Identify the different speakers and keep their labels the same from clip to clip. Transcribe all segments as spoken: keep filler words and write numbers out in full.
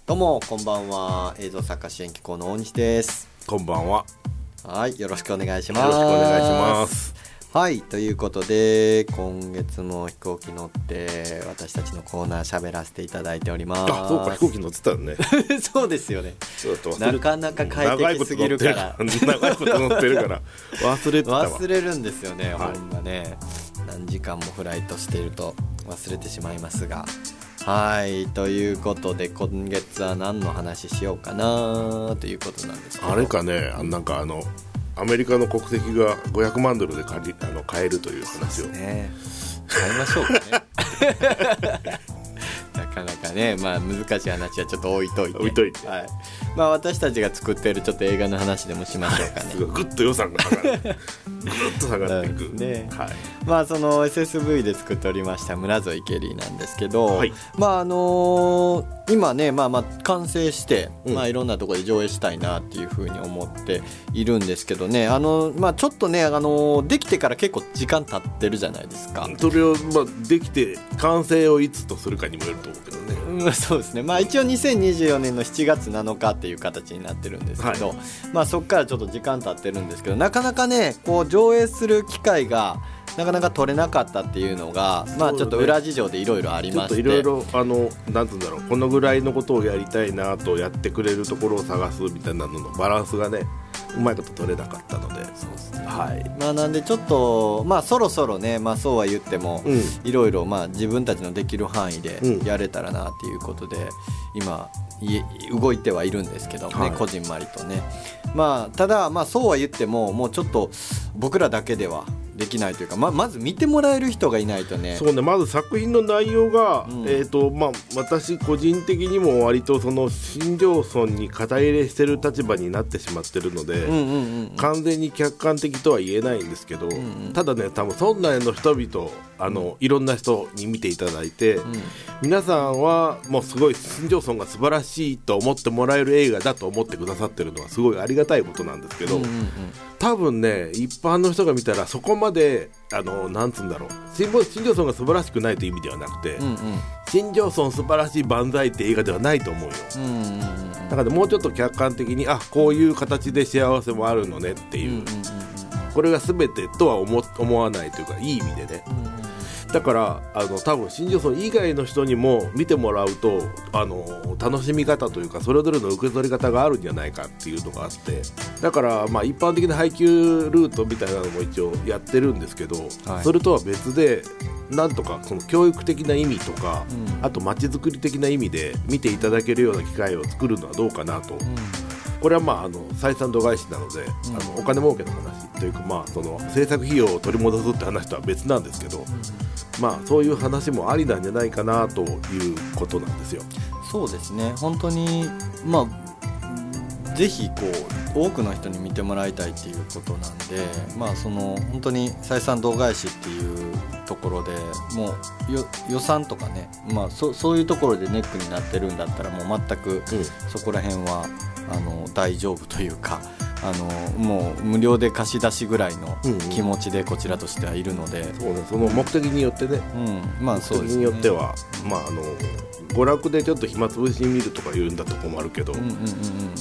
Speaker 1: どうもこんばんは。映像作家支援機構の大西です。
Speaker 2: こんばんは。
Speaker 1: はい、よろしくお願いします。
Speaker 2: よろしくお願いします。
Speaker 1: はい、ということで今月も飛行機乗って私たちのコーナー喋らせていただいております。
Speaker 2: あ、そうか、飛行機乗ってたよね。
Speaker 1: そうですよね。
Speaker 2: ちょっと忘れ
Speaker 1: なかなか快適すぎるから
Speaker 2: 長いこと乗ってるから忘れてたわ。
Speaker 1: 忘れるんですよね、
Speaker 2: はい、
Speaker 1: ほんまね。何時間もフライトしていると忘れてしまいますが、はい、ということで今月は何の話しようかなということなんですけど、
Speaker 2: あれかね、なんかあのアメリカの国籍がごひゃくまんドルで借りあの買えるという話を、
Speaker 1: ね、買いましょうかね。なかなかね、まあ難しい話はちょっと置いといて
Speaker 2: 置いといて、
Speaker 1: はい、まあ私たちが作っているちょっと映画の話でもしましょうかね。
Speaker 2: すごいぐっと予算が下がるぐっと下がっていく、
Speaker 1: ね、
Speaker 2: はい、
Speaker 1: まあその エスエスブイ で作っておりました村添ケリーなんですけど、
Speaker 2: はい、
Speaker 1: まああのー、今ね、まあまあ完成して、
Speaker 2: うん、
Speaker 1: まあいろんなところで上映したいなっていうふうに思っているんですけどね、あのまあちょっとね、あのー、できてから結構時間経ってるじゃないですか。
Speaker 2: それを、まあ、できて完成をいつとするかにもよると思うけどね。
Speaker 1: うん、そうですね。まあ一応にせんにじゅうよねんのしちがつなのかっていう形になってるんですけど、はい、まあそこからちょっと時間経ってるんですけど、なかなかねこう上映する機会がなかなか取れなかったっていうのが、まあちょっと裏事情でいろいろありまして、
Speaker 2: いろいろあのなんつうんだろう、このぐらいのことをやりたいなとやってくれるところを探すみたいなののバランスがねうまいこと取れなかったので、そうですね、はい、まあなんでちょっとまあそろそろね、まあそうは言ってもいろいろまあ自分たちのできる範囲でやれたらなっていうことで、うん、今動いてはいるんですけどね、はい、こじんまりとね。まあただまあそうは言ってももうちょっと僕らだけではできないというか、 ま, まず見てもらえる人がいないとね。 そうね、まず作品の内容が、うん、えーとまあ、私個人的にも割とその新庄村に肩入れしてる立場になってしまってるので、うんうんうんうん、完全に客観的とは言えないんですけど、うんうん、ただね、多分村内の人々あの、うん、いろんな人に見ていただいて、うん、皆さんはもうすごい新庄村が素晴らしいと思ってもらえる映画だと思ってくださってるのはすごいありがたいことなんですけど、うんうんうん、多分ね一般の人が見たらそこまであのなんつうんだろう、新庄村が素晴らしくないという意味ではなくて、うんうん、新庄村素晴らしい万歳って映画ではないと思うよ、うんうんうん、だからもうちょっと客観的に、あ、こういう形で幸せもあるのねっていう、うんうんうん、これが全てとは 思, 思わないというか、いい意味でね、うんうん、だからあの多分新庄村以外の人にも見てもらうとあの楽しみ方というかそれぞれの受け取り方があるんじゃないかっていうのがあって、だからまあ一般的な配給ルートみたいなのも一応やってるんですけど、はい、それとは別でなんとかその教育的な意味とか、うん、あと街づくり的な意味で見ていただけるような機会を作るのはどうかなと、うん、これはまああの採算度外視なので、うん、あのお金儲けの話というか、まあその制作費用を取り戻すって話とは別なんですけど、うん、まあそういう話もありなんじゃないかなということなんですよ。
Speaker 1: そうですね、本当にまあぜひこう多くの人に見てもらいたいっていうことなんで、まあその本当に採算度外視っていうところでもうよ予算とかね、まあ そ, そういうところでネックになってるんだったらもう全くそこら辺は、うん、あの大丈夫というか、あのもう無料で貸し出しぐらいの気持ちでこちらとしてはいるので、うんうん、
Speaker 2: そうね、その目的によってね、うん、まあそうですね、目的によっては、まああの娯楽でちょっと暇つぶしに見るとか言うんだと困るけど、うんうんうんうん、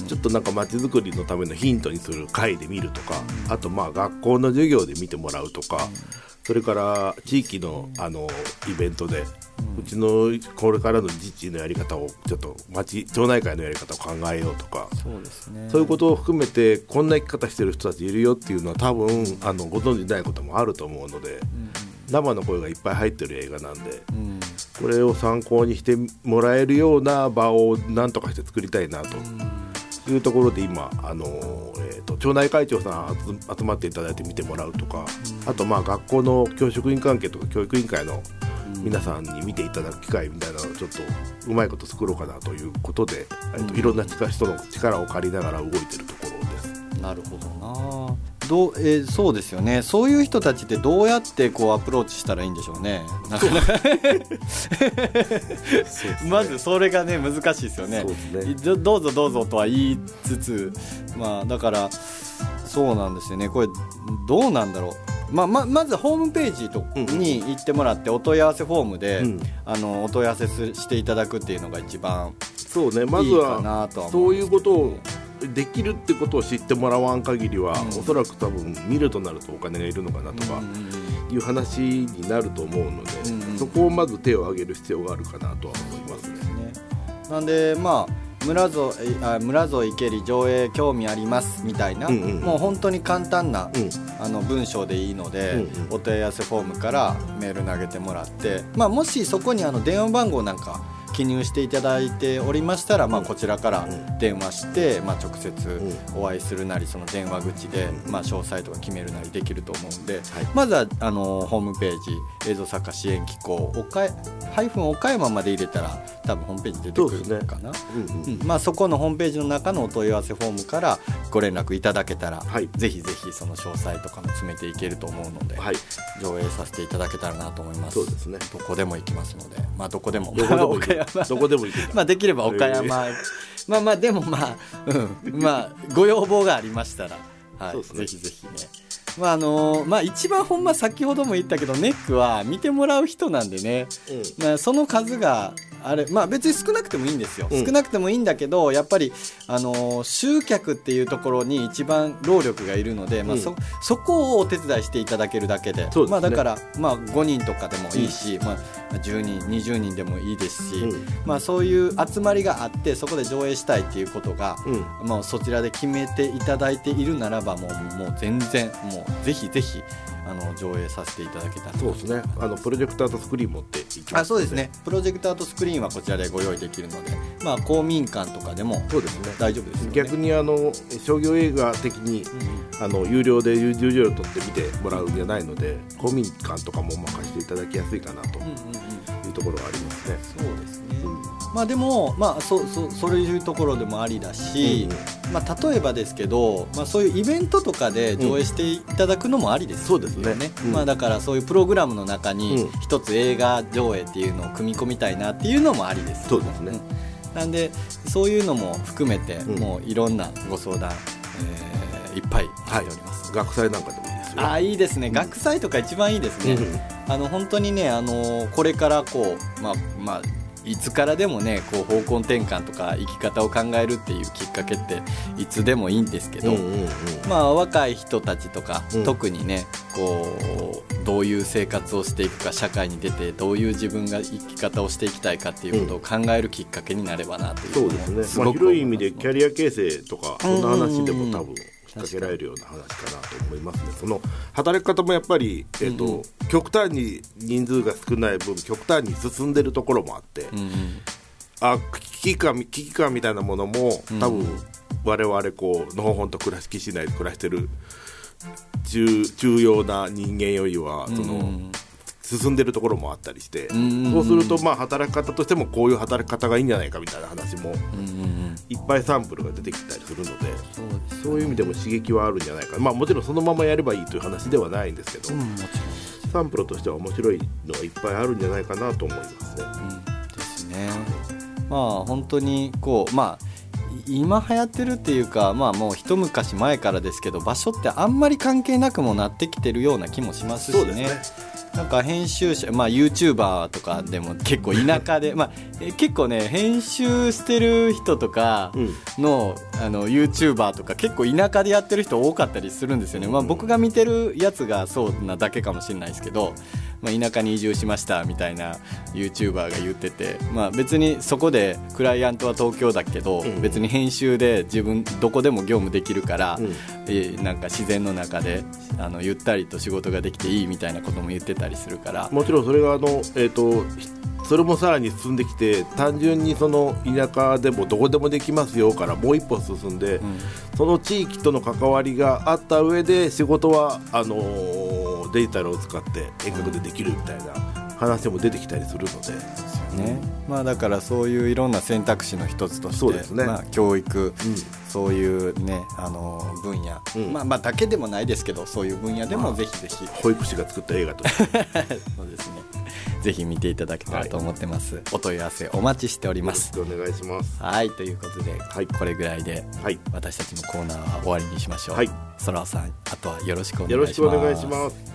Speaker 2: ちょっとなんか街づくりのためのヒントにする回で見るとか、うん、あとまあ学校の授業で見てもらうとか、うん、それから地域のあのイベントで、うん、うちのこれからの自治のやり方をちょっと町町内会のやり方を考えようとか、そうですね、そういうことを含めてこんな生き方してる人たちいるよっていうのは多分あのご存じないこともあると思うので、うん、生の声がいっぱい入ってる映画なんで、うん、これを参考にしてもらえるような場を何とかして作りたいなというところで今、あのーえー、と町内会長さん集まっていただいて見てもらうとか、うん、あとまあ学校の教職員関係とか教育委員会の皆さんに見ていただく機会みたいなのをちょっとうまいこと作ろうかなということで、うん、えー、といろんな人の力を借りながら動いているところです。なるほどな。
Speaker 1: どう、えー、そうですよね。そういう人たちってどうやってこうアプローチしたらいいんでしょうね。なかなかまずそれがね難しいですよね。そうですね。どうぞどうぞとは言いつつ、まあだからそうなんですよね。これどうなんだろう。まあ、ま, まずホームページとに行ってもらってお問い合わせフォームで、うん、あのお問い合わせすしていただくっていうのが一番
Speaker 2: そうね、まずはそういうことをできるってことを知ってもらわん限りは、うん、おそらく多分見るとなるとお金がいるのかなとかいう話になると思うので、うんうん、そこをまず手を挙げる必要があるかなとは思いますね。
Speaker 1: なんでまあ村添あ村添池里上映興味ありますみたいな、うんうん、もう本当に簡単な、うん、あの文章でいいので、うんうん、お問い合わせフォームからメール投げてもらって、まあ、もしそこにあの電話番号なんか記入していただいておりましたら、まあ、こちらから電話して、まあ、直接お会いするなりその電話口で、まあ、詳細とか決めるなりできると思うんで、はい、まずはあのホームページ映像作家支援機構岡岡山まで入れたら多分ホームページ出てくるかな。 そ,、ねうんうんうんまあ、そこのホームページの中のお問い合わせフォームからご連絡いただけたら、はい、ぜひぜひその詳細とかも詰めていけると思うので、はい、上映させていただけたらなと思います。
Speaker 2: そうですね、
Speaker 1: どこでも行きますので、まあ、どこでも
Speaker 2: どこでも行どこでも行け
Speaker 1: まあできれば岡山、まあまあでもまあ、うん、まあご要望がありましたら、はい、ね、ぜひぜひね、まああのまあ、一番ほんま先ほども言ったけどネックは見てもらう人なんでね、うんまあ、その数があれ、まあ、別に少なくてもいいんですよ、うん、少なくてもいいんだけどやっぱり、あのー、集客っていうところに一番労力がいるので、まあ そ, うん、そこをお手伝いしていただけるだけ で, で、ねまあ、だから、まあ、ごにんとかでもいいし、うんまあ、じゅうにんにじゅうにんでもいいですし、うんまあ、そういう集まりがあってそこで上映したいっていうことが、うんまあ、そちらで決めていただいているならばもう、もう全然もうぜひぜひあの上映させていただけたら。
Speaker 2: そうですね、あのプロジェクターとスクリーン持っていきます、ね、
Speaker 1: あそうですね、プロジェクターとスクリーンはこちらでご用意できるので、まあ、公民館とかでもそうですね大丈夫ですよね。
Speaker 2: 逆にあの商業映画的に、うん、あの有料で有料を取って見てもらうんじゃないので公民館とかもまあ貸していただきやすいかなというところがありますね。
Speaker 1: そうですね、うんまあ、でも、まあ、そ, そ, そういうところでもありだし、うんまあ、例えばですけど、まあ、そういうイベントとかで上映していただくのもありですよね、うん、そうですね、うんまあ、だからそういうプログラムの中に一つ映画上映っていうのを組み込みたいなっていうのもありです、ね、
Speaker 2: そうですね、
Speaker 1: うん、なんでそういうのも含めて、うん、もういろんなご相談、えー、いっぱいしております、
Speaker 2: はい、学祭なんかでもいいですよ。
Speaker 1: あいいですね、うん、学祭とか一番いいですね、うん、あの本当にね、あのこれからこうまあまあいつからでもねこう方向転換とか生き方を考えるっていうきっかけっていつでもいいんですけど、うんうんうん、まあ若い人たちとか、うん、特にねこうどういう生活をしていくか、社会に出てどういう自分が生き方をしていきたいかっていうことを考えるきっかけになればなという、
Speaker 2: うん、そうですね、まあ、広い意味でキャリア形成とかそんな話でも多分引っ掛けられるような話かなと思いますね。その働き方もやっぱり、えーとうんうん、極端に人数が少ない分極端に進んでるところもあって、うんうん、あ危機感、危機感みたいなものも多分我々こうのほほんと暮らしきしないで暮らしてる 重, 重要な人間よりはその、うんうん進んでるところもあったりして、うんうんうん、そうするとまあ働き方としてもこういう働き方がいいんじゃないかみたいな話もいっぱいサンプルが出てきたりするので、そうですね、そういう意味でも刺激はあるんじゃないか、まあ、もちろんそのままやればいいという話ではないんですけど、うん、サンプルとしては面白いのがいっぱいあるんじゃないかなと思いますね、
Speaker 1: うん、ですね。まあ本当にこうまあ今流行ってるっていうか、まあ、もう一昔前からですけど場所ってあんまり関係なくもなってきてるような気もしますし ね, そうですねなんか編集者、まあ、YouTuber とかでも結構田舎で、まあ、え結構ね編集してる人とか の,、うん、あの YouTuber とか結構田舎でやってる人多かったりするんですよね、まあ、僕が見てるやつがそうなだけかもしれないですけど、まあ、田舎に移住しましたみたいな YouTuber が言ってて、まあ、別にそこでクライアントは東京だけど、うん、別に編集で自分どこでも業務できるから、うんえなんか自然の中であのゆったりと仕事ができていいみたいなことも言ってたりするから、
Speaker 2: もちろんそれがあの、えーと、それもさらに進んできて単純にその田舎でもどこでもできますよからもう一歩進んで、うん、その地域との関わりがあった上で仕事はあのー、デジタルを使って遠隔でできるみたいな話も出てきたりするので、
Speaker 1: ねまあ、だからそういういろんな選択肢の一つとして、ねまあ、教育、うん、そういう、ね、あの分野、うんまあまあ、だけでもないですけどそういう分野でもぜひぜひ、
Speaker 2: まあ、保育士が作った映画と
Speaker 1: そうですねぜひ見ていただけたらと思ってます、はい、お問い合わせお待ちしております。
Speaker 2: よろしくお願いします。
Speaker 1: はいということで、はい、これぐらいで、はい、私たちのコーナーは終わりにしましょう。はい、空尾さんあとはよろしくお願いします。
Speaker 2: よろしくお願いします。